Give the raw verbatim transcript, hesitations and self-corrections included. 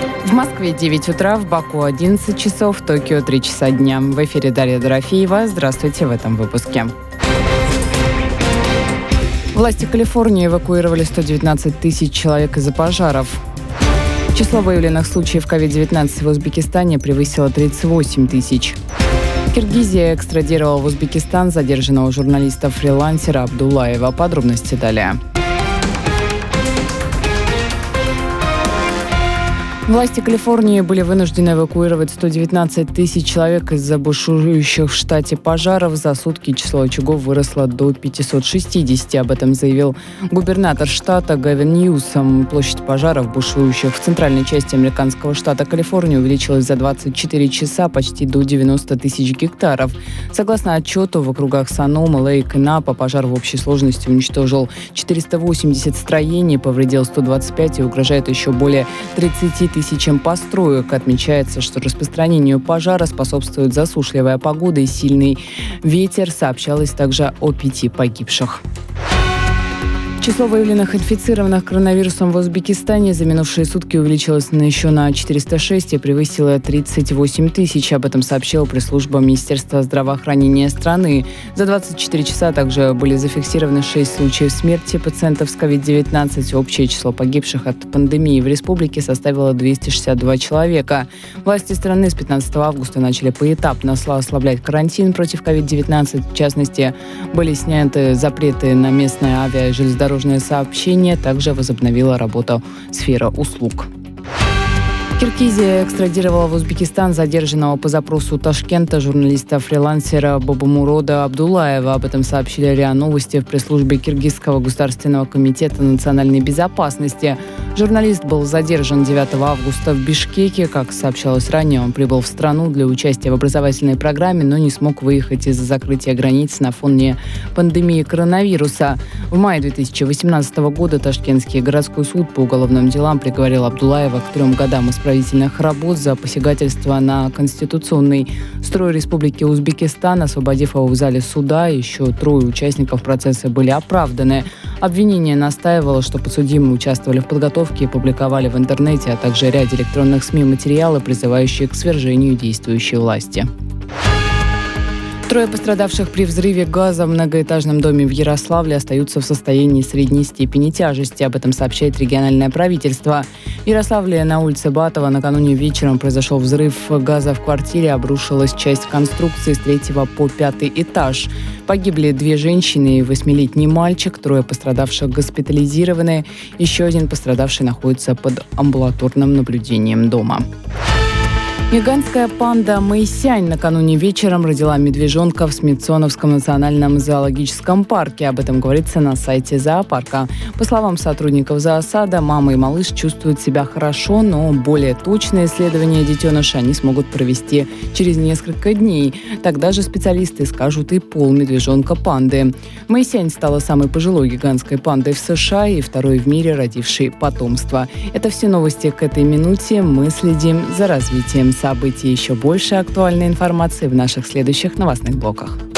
В Москве девять утра, в Баку одиннадцать часов, в Токио три часа дня. В эфире Дарья Дорофеева. Здравствуйте в этом выпуске. Власти Калифорнии эвакуировали сто девятнадцать тысяч человек из-за пожаров. Число выявленных случаев ковид девятнадцать в Узбекистане превысило тридцать восемь тысяч. Киргизия экстрадировала в Узбекистан задержанного журналиста-фрилансера Абдуллаева. Подробности далее. Власти Калифорнии были вынуждены эвакуировать сто девятнадцать тысяч человек из-за бушующих в штате пожаров. За сутки число очагов выросло до пятисот шестидесяти. Об этом заявил губернатор штата Гавин Ньюсом. Площадь пожаров, бушующих в центральной части американского штата Калифорния, увеличилась за двадцать четыре часа почти до девяноста тысяч гектаров. Согласно отчету, в округах Санома, Лейк и Напа пожар в общей сложности уничтожил четыреста восемьдесят строений, повредил сто двадцать пять и угрожает еще более тридцати тысячам построек. Отмечается, что распространению пожара способствует засушливая погода и сильный ветер. Сообщалось также о пяти погибших. Число выявленных инфицированных коронавирусом в Узбекистане за минувшие сутки увеличилось на еще на четыреста шесть и превысило тридцать восемь тысяч. Об этом сообщила пресс-служба Министерства здравоохранения страны. За двадцать четыре часа также были зафиксированы шесть случаев смерти пациентов с ковид девятнадцать. Общее число погибших от пандемии в республике составило двести шестьдесят два человека. Власти страны с пятнадцатого августа начали поэтапно ослаблять карантин против ковид девятнадцать. В частности, были сняты запреты на местное авиа- и железнодорожное сообщение, также возобновила работу сфера услуг. Киргизия экстрадировала в Узбекистан задержанного по запросу Ташкента журналиста-фрилансера Бобомурода Абдуллаева. Об этом сообщили РИА Новости в пресс-службе Киргизского государственного комитета национальной безопасности. Журналист был задержан девятого августа в Бишкеке. Как сообщалось ранее, он прибыл в страну для участия в образовательной программе, но не смог выехать из-за закрытия границ на фоне пандемии коронавируса. В мае две тысячи восемнадцатого года Ташкентский городской суд по уголовным делам приговорил Абдуллаева к трем годам исправительных работ за посягательство на конституционный строй Республики Узбекистан. Освободив его в зале суда, еще трое участников процесса были оправданы. Обвинение настаивало, что подсудимые участвовали в подготовке и публиковали в интернете, а также ряде электронных СМИ материалы, призывающие к свержению действующей власти. Трое пострадавших при взрыве газа в многоэтажном доме в Ярославле остаются в состоянии средней степени тяжести. Об этом сообщает региональное правительство. В Ярославле на улице Батова накануне вечером произошел взрыв газа в квартире. Обрушилась часть конструкции с третьего по пятый этаж. Погибли две женщины и восьмилетний мальчик. Трое пострадавших госпитализированы. Еще один пострадавший находится под амбулаторным наблюдением дома. Гигантская панда Мэйсянь накануне вечером родила медвежонка в Смитсоновском национальном зоологическом парке. Об этом говорится на сайте зоопарка. По словам сотрудников зоосада, мама и малыш чувствуют себя хорошо, но более точное исследование детеныша они смогут провести через несколько дней. Тогда же специалисты скажут и пол медвежонка панды. Мэйсянь стала самой пожилой гигантской пандой в США и второй в мире, родившей потомство. Это все новости к этой минуте. Мы следим за развитием событий. Еще больше актуальной информации в наших следующих новостных блоках.